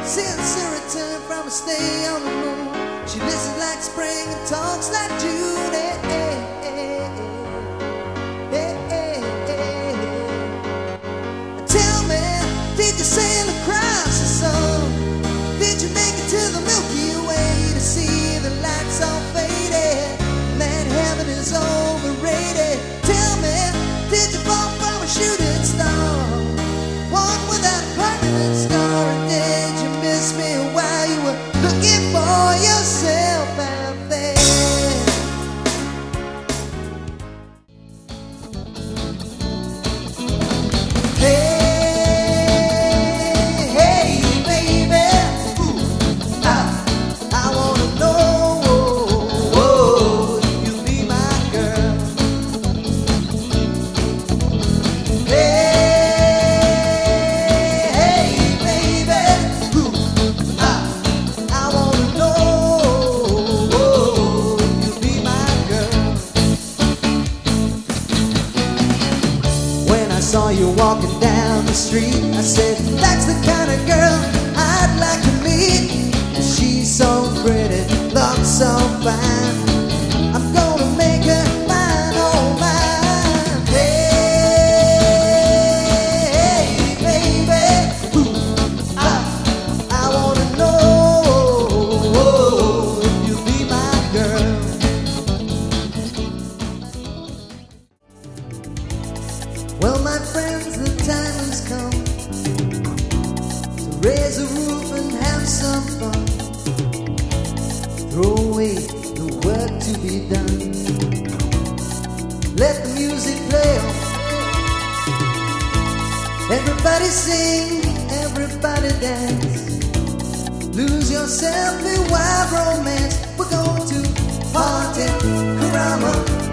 Since her return from a stay on the moon, she listens like spring and talks like June. Hey, hey, hey, hey, hey, hey. Tell me, did you sail across the sun? Did you make it to the Milky Way to see the lights all faded? That heaven is overrated. Tell me, did you fall from a shooting star? One without a permanent scar. Or did you miss me while you were looking for yourself out there? Saw you walking down the street, I said, that's the kind of girl I'd like to meet. She's so pretty, looks so fine, I'm gonna make her mine, oh mine. Hey, baby, I wanna know if you'll be my girl. Well, my friends, the time has come to raise a roof and have some fun. Throw away the work to be done. Let the music play on. Everybody sing, everybody dance. Lose yourself in wild romance. We're going to party, caramba.